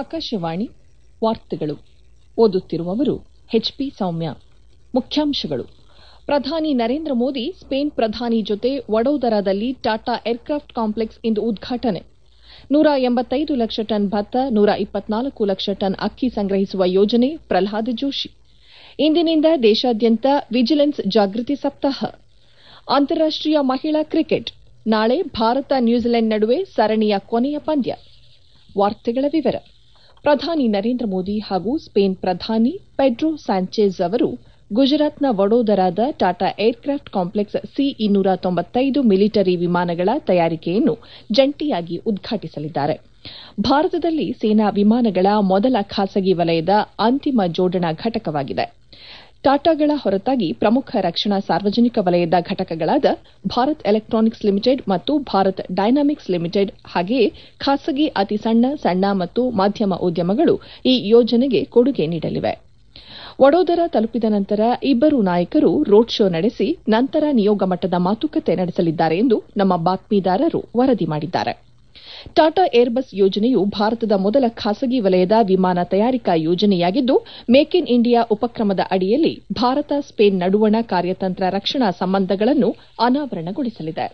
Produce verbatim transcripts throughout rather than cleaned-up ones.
ಆಕಾಶವಾಣಿ ವಾರ್ತೆಗಳು ಓದುತ್ತಿರುವವರು ಎಚ್ಪಿ ಸೌಮ್ಯ. ಮುಖ್ಯಾಂಶಗಳು. ಪ್ರಧಾನಿ ನರೇಂದ್ರ ಮೋದಿ ಸ್ಪೇನ್ ಪ್ರಧಾನಿ ಜೊತೆ ವಡೋದರಾದಲ್ಲಿ ಟಾಟಾ ಏರ್ಕ್ರಾಫ್ಟ್ ಕಾಂಪ್ಲೆಕ್ಸ್ ಇಂದು ಉದ್ಘಾಟನೆ. ನೂರ ಎಂಬತ್ತೈದು ಲಕ್ಷ ಟನ್ ಭತ್ತ, ನೂರ ಇಪ್ಪತ್ನಾಲ್ಕು ಲಕ್ಷ ಟನ್ ಅಕ್ಕಿ ಸಂಗ್ರಹಿಸುವ ಯೋಜನೆ ಪ್ರಹ್ಲಾದ್ ಜೋಶಿ. ಇಂದಿನಿಂದ ದೇಶಾದ್ಯಂತ ವಿಜಿಲೆನ್ಸ್ ಜಾಗೃತಿ ಸಪ್ತಾಹ. ಅಂತಾರಾಷ್ಟೀಯ ಮಹಿಳಾ ಕ್ರಿಕೆಟ್. ನಾಳೆ ಭಾರತ ನ್ಯೂಜಿಲೆಂಡ್ ನಡುವೆ ಸರಣಿಯ ಕೊನೆಯ ಪಂದ್ಯ. ವಾರ್ತೆಗಳ ವಿವರ. ಪ್ರಧಾನಿ ನರೇಂದ್ರ ಮೋದಿ ಹಾಗೂ ಸ್ಪೇನ್ ಪ್ರಧಾನಿ ಪೆಡ್ರೋ ಸ್ಯಾಂಚೆಜ್ ಅವರು ಗುಜರಾತ್ನ ವಡೋದರಾದ ಟಾಟಾ ಏರ್ಕ್ರಾಫ್ಟ್ ಕಾಂಪ್ಲೆಕ್ಸ್ ಸಿ ಇನ್ನೂರ ತೊಂಬತ್ತೈದು ಮಿಲಿಟರಿ ವಿಮಾನಗಳ ತಯಾರಿಕೆಯನ್ನು ಜಂಟಿಯಾಗಿ ಉದ್ಘಾಟಿಸಲಿದ್ದಾರೆ. ಭಾರತದಲ್ಲಿ ಸೇನಾ ವಿಮಾನಗಳ ಮೊದಲ ಖಾಸಗಿ ವಲಯದ ಅಂತಿಮ ಜೋಡಣಾ ಘಟಕವಾಗಿದೆ. ಟಾಟಾಗಳ ಹೊರತಾಗಿ ಪ್ರಮುಖ ರಕ್ಷಣಾ ಸಾರ್ವಜನಿಕ ವಲಯದ ಘಟಕಗಳಾದ ಭಾರತ್ ಎಲೆಕ್ಟ್ರಾನಿಕ್ಸ್ ಲಿಮಿಟೆಡ್ ಮತ್ತು ಭಾರತ್ ಡೈನಾಮಿಕ್ಸ್ ಲಿಮಿಟೆಡ್ ಹಾಗೆಯೇ ಖಾಸಗಿ ಅತಿ ಸಣ್ಣ ಸಣ್ಣ ಮತ್ತು ಮಧ್ಯಮ ಉದ್ಯಮಗಳು ಈ ಯೋಜನೆಗೆ ಕೊಡುಗೆ ನೀಡಲಿವೆ. ವಡೋದರಾ ತಲುಪಿದ ನಂತರ ಇಬ್ಬರೂ ನಾಯಕರು ರೋಡ್ ಶೋ ನಡೆಸಿ ನಂತರ ನಿಯೋಗ ಮಟ್ಟದ ಮಾತುಕತೆ ನಡೆಸಲಿದ್ದಾರೆ ಎಂದು ನಮ್ಮ ಬಾತ್ಮೀದಾರರು ವರದಿ ಮಾಡಿದ್ದಾರೆ. ಟಾಟಾ ಏರ್ಬಸ್ ಯೋಜನೆಯು ಭಾರತದ ಮೊದಲ ಖಾಸಗಿ ವಲಯದ ವಿಮಾನ ತಯಾರಿಕಾ ಯೋಜನೆಯಾಗಿದ್ದು, ಮೇಕ್ ಇನ್ ಇಂಡಿಯಾ ಉಪಕ್ರಮದ ಅಡಿಯಲ್ಲಿ ಭಾರತ ಸ್ಪೇನ್ ನಡುವಣ ಕಾರ್ಯತಂತ್ರ ರಕ್ಷಣಾ ಸಂಬಂಧಗಳನ್ನು ಅನಾವರಣಗೊಳಿಸಲಿದೆ.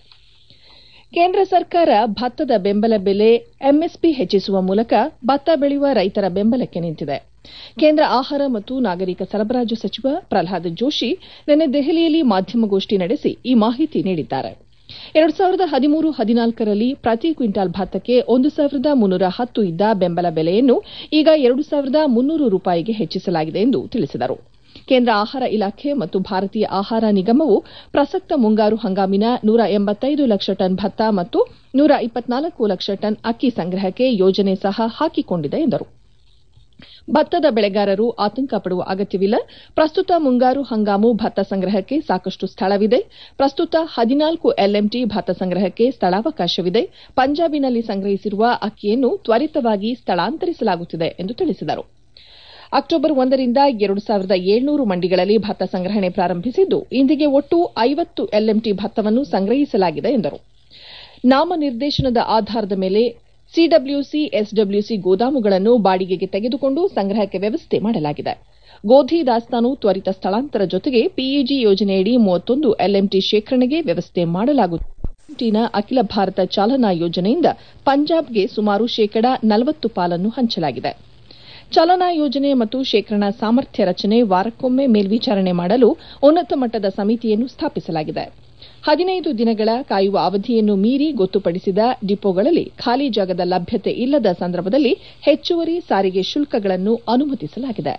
ಕೇಂದ್ರ ಸರ್ಕಾರ ಭತ್ತದ ಬೆಂಬಲ ಬೆಲೆ ಎಂಎಸ್ಪಿ ಹೆಚ್ಚಿಸುವ ಮೂಲಕ ಭತ್ತ ಬೆಳೆಯುವ ರೈತರ ಬೆಂಬಲಕ್ಕೆ ನಿಂತಿದೆ. ಕೇಂದ್ರ ಆಹಾರ ಮತ್ತು ನಾಗರಿಕ ಸರಬರಾಜು ಸಚಿವ ಪ್ರಹ್ಲಾದ್ ಜೋಶಿ ನಿನ್ನೆ ದೆಹಲಿಯಲ್ಲಿ ಮಾಧ್ಯಮಗೋಷ್ಠಿ ನಡೆಸಿ ಈ ಮಾಹಿತಿ ನೀಡಿದ್ದಾರೆ. ಎರಡು ಸಾವಿರದ ಹದಿಮೂರು ಹದಿನಾಲ್ಕರಲ್ಲಿ ಪ್ರತಿ ಕ್ವಿಂಟಾಲ್ ಭತ್ತಕ್ಕೆ ಒಂದು ಸಾವಿರದ ಮುನ್ನೂರ ಹತ್ತು ಇದ್ದ ಬೆಂಬಲ ಬೆಲೆಯನ್ನು ಈಗ ಎರಡು ಸಾವಿರದ ಮುನ್ನೂರು ರೂಪಾಯಿಗೆ ಹೆಚ್ಚಿಸಲಾಗಿದೆ ಎಂದು ತಿಳಿಸಿದರು. ಕೇಂದ್ರ ಆಹಾರ ಇಲಾಖೆ ಮತ್ತು ಭಾರತೀಯ ಆಹಾರ ನಿಗಮವು ಪ್ರಸಕ್ತ ಮುಂಗಾರು ಹಂಗಾಮಿನ ನೂರ ಎಂಬತ್ತೈದು ಲಕ್ಷ ಟನ್ ಭತ್ತ ಮತ್ತು ನೂರ ಇಪ್ಪತ್ನಾಲ್ಕು ಲಕ್ಷ ಟನ್ ಅಕ್ಕಿ ಸಂಗ್ರಹಕ್ಕೆ ಯೋಜನೆ ಸಹ ಹಾಕಿಕೊಂಡಿದೆ ಎಂದರು. ಭತ್ತದ ಬೆಳೆಗಾರರು ಆತಂಕ ಪಡುವ ಅಗತ್ಯವಿಲ್ಲ. ಪ್ರಸ್ತುತ ಮುಂಗಾರು ಹಂಗಾಮು ಭತ್ತ ಸಂಗ್ರಹಕ್ಕೆ ಸಾಕಷ್ಟು ಸ್ಥಳವಿದೆ. ಪ್ರಸ್ತುತ ಹದಿನಾಲ್ಕು ಎಲ್ಎಂಟಿ ಭತ್ತ ಸಂಗ್ರಹಕ್ಕೆ ಸ್ಥಳಾವಕಾಶವಿದೆ. ಪಂಜಾಬಿನಲ್ಲಿ ಸಂಗ್ರಹಿಸಿರುವ ಅಕ್ಕಿಯನ್ನು ತ್ವರಿತವಾಗಿ ಸ್ಥಳಾಂತರಿಸಲಾಗುತ್ತಿದೆ ಎಂದು ತಿಳಿಸಿದರು. ಅಕ್ಟೋಬರ್ ಒಂದರಿಂದ ಎರಡು ಸಾವಿರದ ಏಳ್ನೂರು ಮಂಡಿಗಳಲ್ಲಿ ಭತ್ತ ಸಂಗ್ರಹಣೆ ಪ್ರಾರಂಭಿಸಿದ್ದು, ಇಂದಿಗೆ ಒಟ್ಟು ಐವತ್ತು ಎಲ್ಎಂಟಿ ಭತ್ತವನ್ನು ಸಂಗ್ರಹಿಸಲಾಗಿದೆ ಎಂದರು. ನಾಮನಿರ್ದೇಶನದ ಆಧಾರದ ಮೇಲೆ ಸಿಡಬ್ಲ್ಯೂಸಿ ಎಸ್ಡಬ್ಲ್ಯೂಸಿ ಗೋದಾಮುಗಳನ್ನು ಬಾಡಿಗೆಗೆ ತೆಗೆದುಕೊಂಡು ಸಂಗ್ರಹಕ್ಕೆ ವ್ಯವಸ್ಥೆ ಮಾಡಲಾಗಿದೆ. ಗೋಧಿ ದಾಸ್ತಾನು ತ್ವರಿತ ಸ್ಥಳಾಂತರ ಜೊತೆಗೆ ಪಿಇಜಿ ಯೋಜನೆಯಡಿ ಮೂವತ್ತೊಂದು ಎಲ್ಎಂಟಿ ಶೇಖರಣೆಗೆ ವ್ಯವಸ್ಥೆ ಮಾಡಲಾಗುತ್ತಿದೆ. ಅಖಿಲ ಭಾರತ ಚಾಲನಾ ಯೋಜನೆಯಿಂದ ಪಂಜಾಬ್ಗೆ ಸುಮಾರು ಶೇಕಡಾ ನಲವತ್ತು ಪಾಲನ್ನು ಹಂಚಲಾಗಿದೆ. ಚಾಲನಾ ಯೋಜನೆ ಮತ್ತು ಶೇಖರಣಾ ಸಾಮರ್ಥ್ಯ ರಚನೆ ವಾರಕ್ಕೊಮ್ಮೆ ಮೇಲ್ವಿಚಾರಣೆ ಮಾಡಲು ಉನ್ನತ ಮಟ್ಟದ ಸಮಿತಿಯನ್ನು ಸ್ಥಾಪಿಸಲಾಗಿದೆ. ಹದಿನೈದು ದಿನಗಳ ಕಾಯುವ ಅವಧಿಯನ್ನು ಮೀರಿ ಗೊತ್ತುಪಡಿಸಿದ ಡಿಪೋಗಳಲ್ಲಿ ಖಾಲಿ ಜಾಗದ ಲಭ್ಯತೆ ಇಲ್ಲದ ಸಂದರ್ಭದಲ್ಲಿ ಹೆಚ್ಚುವರಿ ಸಾರಿಗೆ ಶುಲ್ಕಗಳನ್ನು ಅನುಮತಿಸಲಾಗಿದೆ.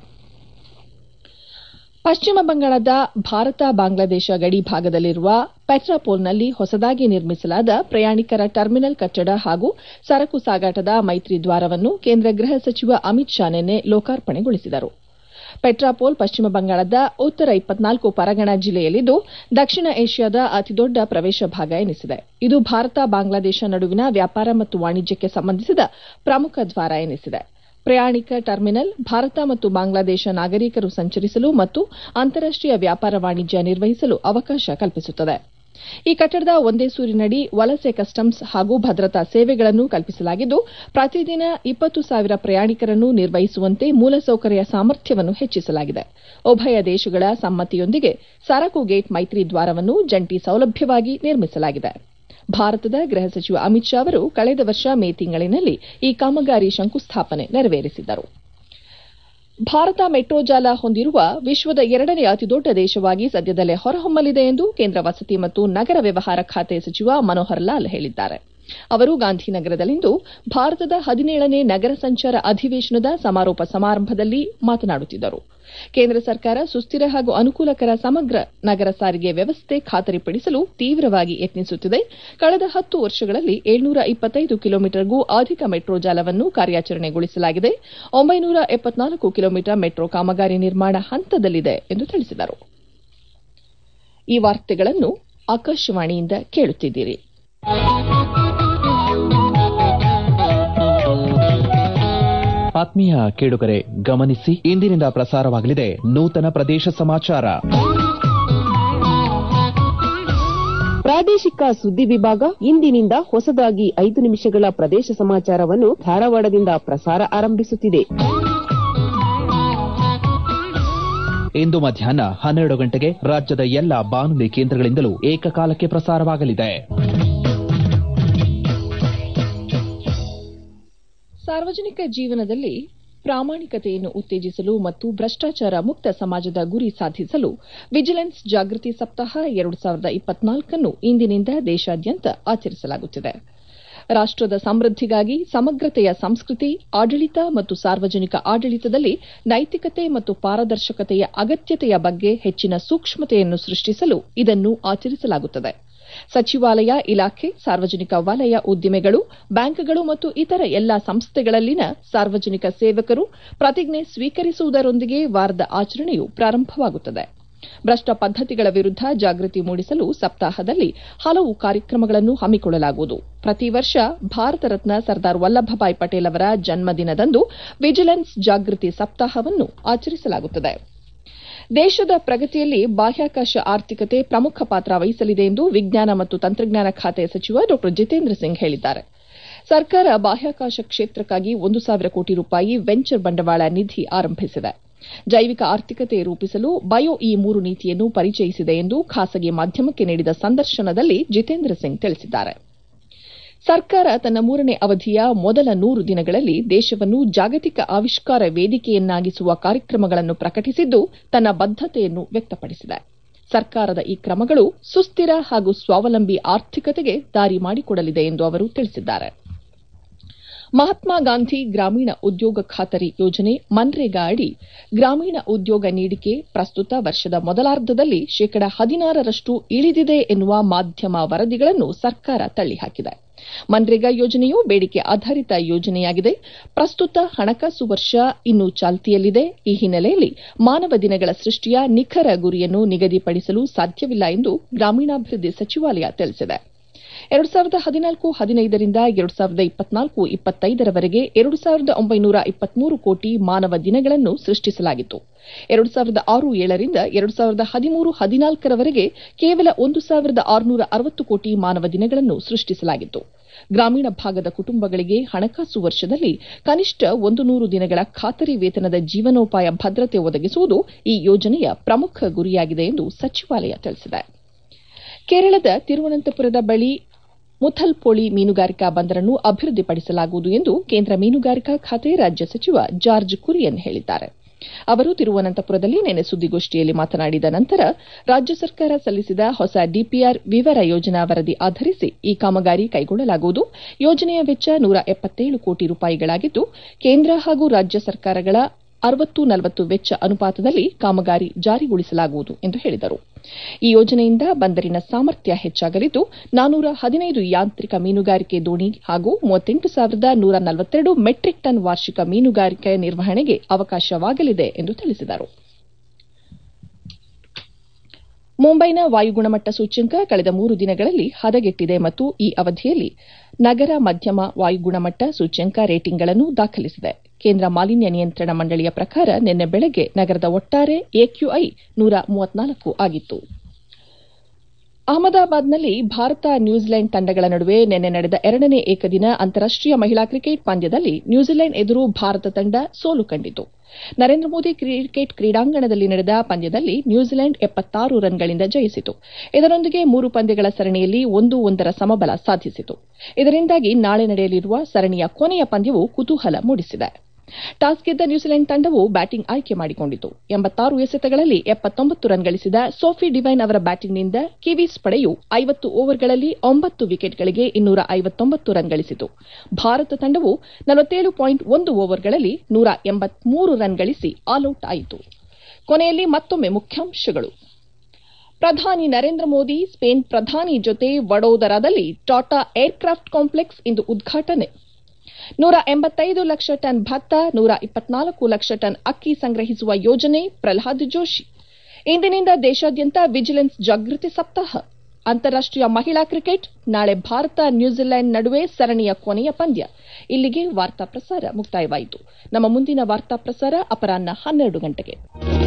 ಪಶ್ಚಿಮ ಬಂಗಾಳದ ಭಾರತ ಬಾಂಗ್ಲಾದೇಶ ಗಡಿ ಭಾಗದಲ್ಲಿರುವ ಪೆಟ್ರಾಪೋಲ್ನಲ್ಲಿ ಹೊಸದಾಗಿ ನಿರ್ಮಿಸಲಾದ ಪ್ರಯಾಣಿಕರ ಟರ್ಮಿನಲ್ ಕಟ್ಟಡ ಹಾಗೂ ಸರಕು ಸಾಗಾಟದ ಮೈತ್ರಿ ದ್ವಾರವನ್ನು ಕೇಂದ್ರ ಗೃಹ ಸಚಿವ ಅಮಿತ್ ಶಾ ನಿನ್ನೆ ಲೋಕಾರ್ಪಣೆಗೊಳಿಸಿದರು. ಪೆಟ್ರಾಪೋಲ್ ಪಶ್ಚಿಮ ಬಂಗಾಳದ ಉತ್ತರ ಇಪ್ಪತ್ನಾಲ್ಕು ಪರಗಣ ಜಿಲ್ಲೆಯಲ್ಲಿದ್ದು, ದಕ್ಷಿಣ ಏಷ್ಯಾದ ಅತಿದೊಡ್ಡ ಪ್ರವೇಶ ಭಾಗ ಎನಿಸಿದೆ. ಇದು ಭಾರತ ಬಾಂಗ್ಲಾದೇಶ ನಡುವಿನ ವ್ಯಾಪಾರ ಮತ್ತು ವಾಣಿಜ್ಯಕ್ಕೆ ಸಂಬಂಧಿಸಿದ ಪ್ರಮುಖ ದ್ವಾರ ಎನಿಸಿದೆ. ಪ್ರಯಾಣಿಕ ಟರ್ಮಿನಲ್ ಭಾರತ ಮತ್ತು ಬಾಂಗ್ಲಾದೇಶ ನಾಗರಿಕರು ಸಂಚರಿಸಲು ಮತ್ತು ಅಂತಾರಾಷ್ಟೀಯ ವ್ಯಾಪಾರ ವಾಣಿಜ್ಯ ನಿರ್ವಹಿಸಲು ಅವಕಾಶ ಕಲ್ಪಿಸುತ್ತದೆ. ಈ ಕಟ್ಟಡದ ಒಂದೇ ಸೂರಿನಡಿ ವಲಸೆ ಕಸ್ಟಮ್ಸ್ ಹಾಗೂ ಭದ್ರತಾ ಸೇವೆಗಳನ್ನು ಕಲ್ಪಿಸಲಾಗಿದ್ದು, ಪ್ರತಿದಿನ ಇಪ್ಪತ್ತು ಸಾವಿರ ಪ್ರಯಾಣಿಕರನ್ನು ನಿರ್ವಹಿಸುವಂತೆ ಮೂಲಸೌಕರ್ಯ ಸಾಮರ್ಥ್ಯವನ್ನು ಹೆಚ್ಚಿಸಲಾಗಿದೆ. ಉಭಯ ದೇಶಗಳ ಸಮ್ಮತಿಯೊಂದಿಗೆ ಸರಕು ಗೇಟ್ ಮೈತ್ರಿ ದ್ವಾರವನ್ನು ಜಂಟಿ ಸೌಲಭ್ಯವಾಗಿ ನಿರ್ಮಿಸಲಾಗಿದೆ. ಭಾರತದ ಗೃಹ ಸಚಿವ ಅಮಿತ್ ಶಾ ಅವರು ಕಳೆದ ವರ್ಷ ಮೇ ತಿಂಗಳಿನಲ್ಲಿ ಈ ಕಾಮಗಾರಿ ಶಂಕುಸ್ಥಾಪನೆ ನೆರವೇರಿಸಿದ್ದರು. ಭಾರತ ಮೆಟ್ರೋ ಜಾಲ ಹೊಂದಿರುವ ವಿಶ್ವದ ಎರಡನೇ ಅತಿದೊಡ್ಡ ದೇಶವಾಗಿ ಸದ್ಯದಲ್ಲೇ ಹೊರಹೊಮ್ಮಲಿದೆ ಎಂದು ಕೇಂದ್ರ ವಸತಿ ಮತ್ತು ನಗರ ವ್ಯವಹಾರ ಖಾತೆ ಸಚಿವ ಮನೋಹರ್ ಲಾಲ್ ಹೇಳಿದ್ದಾರೆ. ಅವರು ಗಾಂಧಿನಗರದಲ್ಲಿಂದು ಭಾರತದ ಹದಿನೇಳನೇ ನಗರ ಸಂಚಾರ ಅಧಿವೇಶನದ ಸಮಾರೋಪ ಸಮಾರಂಭದಲ್ಲಿ ಮಾತನಾಡುತ್ತಿದ್ದರು. ಕೇಂದ್ರ ಸರ್ಕಾರ ಸುಸ್ಥಿರ ಹಾಗೂ ಅನುಕೂಲಕರ ಸಮಗ್ರ ನಗರ ಸಾರಿಗೆ ವ್ಯವಸ್ಥೆ ಖಾತರಿಪಡಿಸಲು ತೀವ್ರವಾಗಿ ಯತ್ನಿಸುತ್ತಿದೆ. ಕಳೆದ ಹತ್ತು ವರ್ಷಗಳಲ್ಲಿ ಏಳ್ನೂರ ಇಪ್ಪತ್ತೈದು ಕಿಲೋಮೀಟರ್ಗೂ ಅಧಿಕ ಮೆಟ್ರೋ ಜಾಲವನ್ನು ಕಾರ್ಯಾಚರಣೆಗೊಳಿಸಲಾಗಿದೆ. ಒಂಬೈನೂರ ಎಪ್ಪತ್ನಾಲ್ಕು ಕಿಲೋಮೀಟರ್ ಮೆಟ್ರೋ ಕಾಮಗಾರಿ ನಿರ್ಮಾಣ ಹಂತದಲ್ಲಿದೆ ಎಂದು ತಿಳಿಸಿದರು. ಈ ವಾರ್ತೆಗಳನ್ನು ಆಕಾಶವಾಣಿಯಿಂದ ಕೇಳುತ್ತಿದ್ದೀರಿ. ಆತ್ಮೀಯ ಕೇಳುಗರೆ, ಗಮನಿಸಿ, ಇಂದಿನಿಂದ ಪ್ರಸಾರವಾಗಲಿದೆ ನೂತನ ಪ್ರದೇಶ ಸಮಾಚಾರ. ಪ್ರಾದೇಶಿಕ ಸುದ್ದಿ ವಿಭಾಗ ಇಂದಿನಿಂದ ಹೊಸದಾಗಿ ಐದು ನಿಮಿಷಗಳ ಪ್ರದೇಶ ಸಮಾಚಾರವನ್ನು ಧಾರವಾಡದಿಂದ ಪ್ರಸಾರ ಆರಂಭಿಸುತ್ತಿದೆ. ಇಂದು ಮಧ್ಯಾಹ್ನ ಹನ್ನೆರಡು ಗಂಟೆಗೆ ರಾಜ್ಯದ ಎಲ್ಲ ಬಾನುಲಿ ಕೇಂದ್ರಗಳಿಂದಲೂ ಏಕಕಾಲಕ್ಕೆ ಪ್ರಸಾರವಾಗಲಿದೆ. ಸಾರ್ವಜನಿಕ ಜೀವನದಲ್ಲಿ ಪ್ರಾಮಾಣಿಕತೆಯನ್ನು ಉತ್ತೇಜಿಸಲು ಮತ್ತು ಭ್ರಷ್ಟಾಚಾರ ಮುಕ್ತ ಸಮಾಜದ ಗುರಿ ಸಾಧಿಸಲು ವಿಜಿಲೆನ್ಸ್ ಜಾಗೃತಿ ಸಪ್ತಾಹ ಎರಡು ಸಾವಿರದ ಇಪ್ಪತ್ನಾಲ್ಕನ್ನು ಇಂದಿನಿಂದ ದೇಶಾದ್ಯಂತ ಆಚರಿಸಲಾಗುತ್ತಿದೆ. ರಾಷ್ಟದ ಸಮೃದ್ಧಿಗಾಗಿ ಸಮಗ್ರತೆಯ ಸಂಸ್ಕೃತಿ, ಆಡಳಿತ ಮತ್ತು ಸಾರ್ವಜನಿಕ ಆಡಳಿತದಲ್ಲಿ ನೈತಿಕತೆ ಮತ್ತು ಪಾರದರ್ಶಕತೆಯ ಅಗತ್ಯತೆಯ ಬಗ್ಗೆ ಹೆಚ್ಚಿನ ಸೂಕ್ಷ್ಮತೆಯನ್ನು ಸೃಷ್ಟಿಸಲು ಇದನ್ನು ಆಚರಿಸಲಾಗುತ್ತದೆ. ಸಚಿವಾಲಯ, ಇಲಾಖೆ, ಸಾರ್ವಜನಿಕ ವಲಯ ಉದ್ದಿಮೆಗಳು, ಬ್ಯಾಂಕ್ಗಳು ಮತ್ತು ಇತರ ಎಲ್ಲಾ ಸಂಸ್ಥೆಗಳಲ್ಲಿನ ಸಾರ್ವಜನಿಕ ಸೇವಕರು ಪ್ರತಿಜ್ಞೆ ಸ್ವೀಕರಿಸುವುದರೊಂದಿಗೆ ವಾರದ ಆಚರಣೆಯು ಪ್ರಾರಂಭವಾಗುತ್ತದೆ. ಭ್ರಷ್ಟ ಪದ್ದತಿಗಳ ವಿರುದ್ಧ ಜಾಗೃತಿ ಮೂಡಿಸಲು ಸಪ್ತಾಹದಲ್ಲಿ ಹಲವು ಕಾರ್ಯಕ್ರಮಗಳನ್ನು ಹಮ್ಮಿಕೊಳ್ಳಲಾಗುವುದು. ಪ್ರತಿ ವರ್ಷ ಭಾರತ ರತ್ನ ಸರ್ದಾರ್ ವಲ್ಲಭಭಾಯ್ ಪಟೇಲ್ ಅವರ ಜನ್ಮದಿನದಂದು ವಿಜಿಲೆನ್ಸ್ ಜಾಗೃತಿ ಸಪ್ತಾಹವನ್ನು ಆಚರಿಸಲಾಗುತ್ತದೆ. ದೇಶದ ಪ್ರಗತಿಯಲ್ಲಿ ಬಾಹ್ಯಾಕಾಶ ಆರ್ಥಿಕತೆ ಪ್ರಮುಖ ಪಾತ್ರ ವಹಿಸಲಿದೆ ಎಂದು ವಿಜ್ಞಾನ ಮತ್ತು ತಂತ್ರಜ್ಞಾನ ಖಾತೆ ಸಚಿವ ಡಾ ಜಿತೇಂದ್ರ ಸಿಂಗ್ ಹೇಳಿದ್ದಾರೆ. ಸರ್ಕಾರ ಬಾಹ್ಯಾಕಾಶ ಕ್ಷೇತ್ರಕ್ಕಾಗಿ ಒಂದು ಸಾವಿರ ಕೋಟಿ ರೂಪಾಯಿ ವೆಂಚರ್ ಬಂಡವಾಳ ನಿಧಿ ಆರಂಭಿಸಿದೆ. ಜೈವಿಕ ಆರ್ಥಿಕತೆ ರೂಪಿಸಲು ಬಯೋ ಇ ಮೂರು ನೀತಿಯನ್ನು ಪರಿಚಯಿಸಿದೆ ಎಂದು ಖಾಸಗಿ ಮಾಧ್ಯಮಕ್ಕೆ ನೀಡಿದ ಸಂದರ್ಶನದಲ್ಲಿ ಜಿತೇಂದ್ರ ಸಿಂಗ್ ತಿಳಿಸಿದ್ದಾರೆ. ಸರ್ಕಾರ ತನ್ನ ಮೂರನೇ ಅವಧಿಯ ಮೊದಲ ನೂರು ದಿನಗಳಲ್ಲಿ ದೇಶವನ್ನು ಜಾಗತಿಕ ಆವಿಷ್ಕಾರ ವೇದಿಕೆಯನ್ನಾಗಿಸುವ ಕಾರ್ಯಕ್ರಮಗಳನ್ನು ಪ್ರಕಟಿಸಿದ್ದು ತನ್ನ ಬದ್ದತೆಯನ್ನು ವ್ಯಕ್ತಪಡಿಸಿದೆ. ಸರ್ಕಾರದ ಈ ಕ್ರಮಗಳು ಸುಸ್ಥಿರ ಹಾಗೂ ಸ್ವಾವಲಂಬಿ ಆರ್ಥಿಕತೆಗೆ ದಾರಿ ಮಾಡಿಕೊಡಲಿದೆ ಎಂದು ಅವರು ತಿಳಿಸಿದ್ದಾರೆ. ಮಹಾತ್ಮ ಗಾಂಧಿ ಗ್ರಾಮೀಣ ಉದ್ಯೋಗ ಖಾತರಿ ಯೋಜನೆ ಮನ್ರೇಗಾ ಅಡಿ ಗ್ರಾಮೀಣ ಉದ್ಯೋಗ ನೀಡಿಕೆ ಪ್ರಸ್ತುತ ವರ್ಷದ ಮೊದಲಾರ್ಧದಲ್ಲಿ ಶೇಕಡ ಹದಿನಾರರಷ್ಟು ಇಳಿದಿದೆ ಎನ್ನುವ ಮಾಧ್ಯಮ ವರದಿಗಳನ್ನು ಸರ್ಕಾರ ತಳ್ಳಿಹಾಕಿದೆ. ಮನ್ರೇಗಾ ಯೋಜನೆಯು ಬೇಡಿಕೆ ಆಧಾರಿತ ಯೋಜನೆಯಾಗಿದೆ. ಪ್ರಸ್ತುತ ಹಣಕಾಸು ವರ್ಷ ಇನ್ನೂ ಚಾಲ್ತಿಯಲ್ಲಿದೆ. ಈ ಹಿನ್ನೆಲೆಯಲ್ಲಿ ಮಾನವ ದಿನಗಳ ಸೃಷ್ಟಿಯ ನಿಖರ ಗುರಿಯನ್ನು ನಿಗದಿಪಡಿಸಲು ಸಾಧ್ಯವಿಲ್ಲ ಎಂದು ಗ್ರಾಮೀಣಾಭಿವೃದ್ಧಿ ಸಚಿವಾಲಯ ತಿಳಿಸಿದೆ. ಎರಡು ಸಾವಿರದ ಹದಿನಾಲ್ಕು ಹದಿನೈದರಿಂದ ಎರಡು ಸಾವಿರದ ಇಪ್ಪತ್ನಾಲ್ಕು ಇಪ್ಪತ್ತೈದರವರೆಗೆ ಎರಡು ಸಾವಿರದ ಒಂಬೈನೂರ ಇಪ್ಪತ್ಮೂರು ಕೋಟಿ ಮಾನವ ದಿನಗಳನ್ನು ಸೃಷ್ಟಿಸಲಾಗಿತ್ತು. ಎರಡು ಸಾವಿರದ ಆರು ಏಳರಿಂದ ಎರಡು ಸಾವಿರದ ಹದಿಮೂರು ಹದಿನಾಲ್ಕರವರೆಗೆ ಕೇವಲ ಒಂದು ಸಾವಿರದ ಆರುನೂರ ಅರವತ್ತು ಕೋಟಿ ಮಾನವ ದಿನಗಳನ್ನು ಸೃಷ್ಟಿಸಲಾಗಿತ್ತು. ಗ್ರಾಮೀಣ ಭಾಗದ ಕುಟುಂಬಗಳಿಗೆ ಹಣಕಾಸು ವರ್ಷದಲ್ಲಿ ಕನಿಷ್ಠ ಒಂದು ನೂರು ದಿನಗಳ ಖಾತರಿ ವೇತನದ ಜೀವನೋಪಾಯ ಭದ್ರತೆ ಒದಗಿಸುವುದು ಈ ಯೋಜನೆಯ ಪ್ರಮುಖ ಗುರಿಯಾಗಿದೆ ಎಂದು ಸಚಿವಾಲಯ ತಿಳಿಸಿದೆ. ಕೇರಳದ ತಿರುವನಂತಪುರದ ಬಳಿ ಮುಥಲ್ಪೊಳಿ ಮೀನುಗಾರಿಕಾ ಬಂದರನ್ನು ಅಭಿವೃದ್ಧಿಪಡಿಸಲಾಗುವುದು ಎಂದು ಕೇಂದ್ರ ಮೀನುಗಾರಿಕಾ ಖಾತೆ ರಾಜ್ಯ ಸಚಿವ ಜಾರ್ಜ್ ಕುರಿಯನ್ ಹೇಳಿದ್ದಾರೆ. ಅವರು ತಿರುವನಂತಪುರದಲ್ಲಿ ನಿನ್ನೆ ಸುದ್ದಿಗೋಷ್ಠಿಯಲ್ಲಿ ಮಾತನಾಡಿದ ನಂತರ ರಾಜ್ಯ ಸರ್ಕಾರ ಸಲ್ಲಿಸಿದ ಹೊಸ ಡಿಪಿಆರ್ ವಿವರ ಯೋಜನಾ ವರದಿ ಆಧರಿಸಿ ಈ ಕಾಮಗಾರಿ ಕೈಗೊಳ್ಳಲಾಗುವುದು. ಯೋಜನೆಯ ವೆಚ್ಚ ನೂರ ಎಪ್ಪತ್ತೇಳು ಕೋಟಿ ರೂಪಾಯಿಗಳಾಗಿದ್ದು ಕೇಂದ್ರ ಹಾಗೂ ರಾಜ್ಯ ಸರ್ಕಾರಗಳ ಅರವತ್ತು ನಲವತ್ತು ವೆಚ್ಚ ಅನುಪಾತದಲ್ಲಿ ಕಾಮಗಾರಿ ಜಾರಿಗೊಳಿಸಲಾಗುವುದು ಎಂದು ಹೇಳಿದರು. ಈ ಯೋಜನೆಯಿಂದ ಬಂದರಿನ ಸಾಮರ್ಥ್ಯ ಹೆಚ್ಚಾಗಲಿದ್ದು ನಾನೂರ ಹದಿನೈದು ಯಾಂತ್ರಿಕ ಮೀನುಗಾರಿಕೆ ದೋಣಿ ಹಾಗೂ ಮೂವತ್ತೆಂಟು ಸಾವಿರದ ನೂರ ನಲವತ್ತೆರಡು ಮೆಟ್ರಿಕ್ ಟನ್ ವಾರ್ಷಿಕ ಮೀನುಗಾರಿಕೆ ನಿರ್ವಹಣೆಗೆ ಅವಕಾಶವಾಗಲಿದೆ ಎಂದು ತಿಳಿಸಿದರು. ಮುಂಬೈನ ವಾಯುಗುಣಮಟ್ಟ ಸೂಚ್ಯಂಕ ಕಳೆದ ಮೂರು ದಿನಗಳಲ್ಲಿ ಹದಗೆಟ್ಟಿದೆ ಮತ್ತು ಈ ಅವಧಿಯಲ್ಲಿ ನಗರ ಮಧ್ಯಮ ವಾಯುಗುಣಮಟ್ಟ ಸೂಚ್ಯಂಕ ರೇಟಿಂಗ್ಗಳನ್ನು ದಾಖಲಿಸಿದೆ. ಕೇಂದ್ರ ಮಾಲಿನ್ಯ ನಿಯಂತ್ರಣ ಮಂಡಳಿಯ ಪ್ರಕಾರ ನಿನ್ನೆ ಬೆಳಗ್ಗೆ ನಗರದ ಒಟ್ಟಾರೆ ಎಕ್ಯೂಐ ನೂರ ಮೂವತ್ನಾಲ್ಕು ಆಗಿತ್ತು. ಅಹಮದಾಬಾದ್ನಲ್ಲಿ ಭಾರತ ನ್ಯೂಜಿಲೆಂಡ್ ತಂಡಗಳ ನಡುವೆ ನಿನ್ನೆ ನಡೆದ ಎರಡನೇ ಏಕದಿನ ಅಂತಾರಾಷ್ಟೀಯ ಮಹಿಳಾ ಕ್ರಿಕೆಟ್ ಪಂದ್ಯದಲ್ಲಿ ನ್ಯೂಜಿಲೆಂಡ್ ಎದುರು ಭಾರತ ತಂಡ ಸೋಲು ಕಂಡಿತು. ನರೇಂದ್ರ ಮೋದಿ ಕ್ರಿಕೆಟ್ ಕ್ರೀಡಾಂಗಣದಲ್ಲಿ ನಡೆದ ಪಂದ್ಯದಲ್ಲಿ ನ್ಯೂಜಿಲೆಂಡ್ ಎಪ್ಪತ್ತಾರು ರನ್ಗಳಿಂದ ಜಯಿಸಿತು. ಇದರೊಂದಿಗೆ ಮೂರು ಪಂದ್ಯಗಳ ಸರಣಿಯಲ್ಲಿ ಒಂದು ಒಂದರ ಸಮಬಲ ಸಾಧಿಸಿತು. ಇದರಿಂದಾಗಿ ನಾಳೆ ನಡೆಯಲಿರುವ ಸರಣಿಯ ಕೊನೆಯ ಪಂದ್ಯವು ಕುತೂಹಲ ಮೂಡಿಸಿದೆ. ಟಾಸ್ ಗೆದ್ದ ನ್ಯೂಜಿಲೆಂಡ್ ತಂಡವು ಬ್ಯಾಟಿಂಗ್ ಆಯ್ಕೆ ಮಾಡಿಕೊಂಡಿತು. ಎಂಬತ್ತಾರು ಎಸೆತಗಳಲ್ಲಿ ಎಪ್ಪತ್ತೊಂಬತ್ತು ರನ್ ಗಳಿಸಿದ ಸೋಫಿ ಡಿವೈನ್ ಅವರ ಬ್ಯಾಟಿಂಗ್ನಿಂದ ಕಿವೀಸ್ ಪಡೆಯು ಐವತ್ತು ಓವರ್ಗಳಲ್ಲಿ ಒಂಬತ್ತು ವಿಕೆಟ್ಗಳಿಗೆ ಇನ್ನೂರ ಐವತ್ತೊಂಬತ್ತು ರನ್ ಗಳಿಸಿತು. ಭಾರತ ತಂಡವು ನಲವತ್ತೇಳು ಪಾಯಿಂಟ್ ಒಂದು ಓವರ್ಗಳಲ್ಲಿ ನೂರ ಎಂಬತ್ಮೂರು ರನ್ ಗಳಿಸಿ ಆಲ್ಔಟ್ ಆಯಿತು. ಕೊನೆಯಲ್ಲಿ ಮತ್ತೊಮ್ಮೆ ಮುಖ್ಯಾಂಶಗಳು. ಪ್ರಧಾನಿ ನರೇಂದ್ರ ಮೋದಿ ಸ್ಪೇನ್ ಪ್ರಧಾನಿ ಜೊತೆ ವಡೋದರಾದಲ್ಲಿ ಟಾಟಾ ಏರ್ಕ್ರಾಫ್ಟ್ ಕಾಂಪ್ಲೆಕ್ಸ್ ಇಂದು ಉದ್ಘಾಟನೆ. ನೂರ ಎಂಬತ್ತೈದು ಲಕ್ಷ ಟನ್ ಭತ್ತ, ನೂರ ಇಪ್ಪತ್ನಾಲ್ಕು ಲಕ್ಷ ಟನ್ ಅಕ್ಕಿ ಸಂಗ್ರಹಿಸುವ ಯೋಜನೆ ಪ್ರಹ್ಲಾದ್ ಜೋಶಿ. ಇಂದಿನಿಂದ ದೇಶಾದ್ಯಂತ ವಿಜಿಲೆನ್ಸ್ ಜಾಗೃತಿ ಸಪ್ತಾಹ. ಅಂತಾರಾಷ್ಟೀಯ ಮಹಿಳಾ ಕ್ರಿಕೆಟ್ ನಾಳೆ ಭಾರತ ನ್ಯೂಜಿಲೆಂಡ್ ನಡುವೆ ಸರಣಿಯ ಕೊನೆಯ ಪಂದ್ಯ. ಇಲ್ಲಿಗೆ ವಾರ್ತಾ ಪ್ರಸಾರ ಮುಕ್ತಾಯವಾಯಿತು. ನಮ್ಮ ಮುಂದಿನ ವಾರ್ತಾ ಪ್ರಸಾರ ಅಪರಾಹ್ನ ಹನ್ನೆರಡು ಗಂಟೆಗೆ.